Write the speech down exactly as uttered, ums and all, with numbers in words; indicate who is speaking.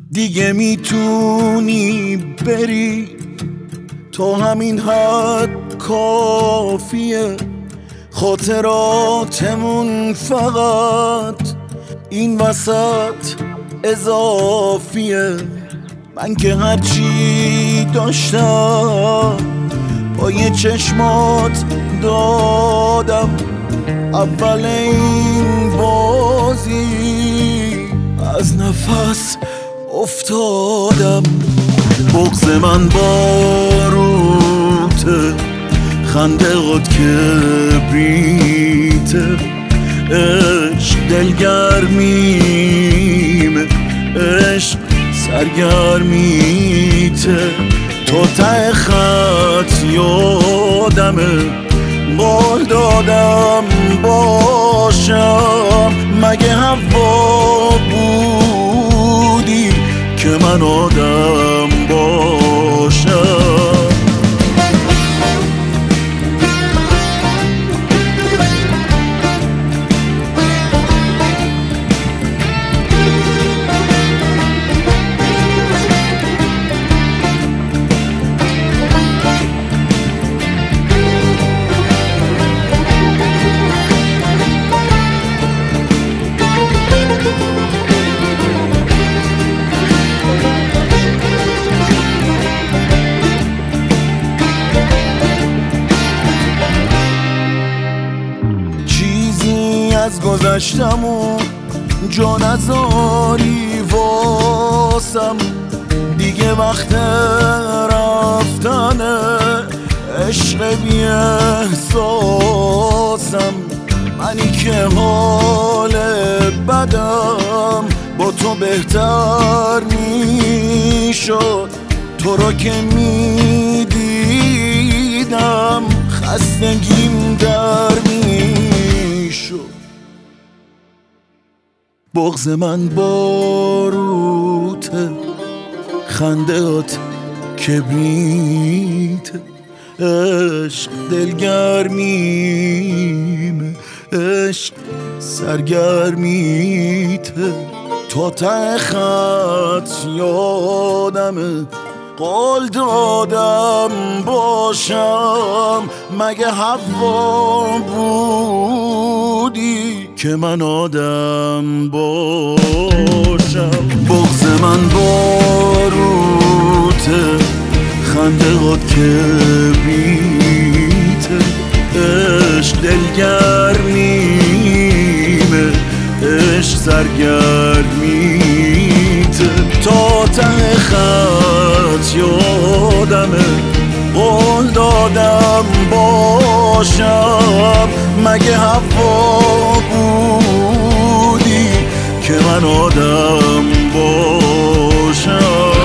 Speaker 1: دیگه میتونی بری، تو همین حد کافیه. خاطراتمون فقط این وسط اضافیه. من که هرچی داشتم با یه چشمات دادم، اول این بازی از نفس افتادم. بغض من باروته، خنده هات کبریته. عشق دلگرمیمه، عشق سرگرمیته. تو ته خط یادمه، قول دادم باشم. مگه هوا بودی که من آدم باشم؟ از گذشتمون جا نذاری واسم. دیگه وقت رفتنه، عشق بی احساسم. منی که حال بدم با تو بهتر میشد. تو رو که میدیدم خستگیم در میشد. بغض من باروته، خنده هات کبریته. عشق دلگرمیمه، عشق سرگرمیته. تا ته خط یادمه، قول دادم باشم. مگه هوا بودی که من آدم باشم؟ بغض من باروته، خنده هات کبریته. عشق دلگرمیمه، عشق سرگرمیته. تا ته خط یادمه، قول دادم باشم. مگه هوا بودی که من آدم باشم؟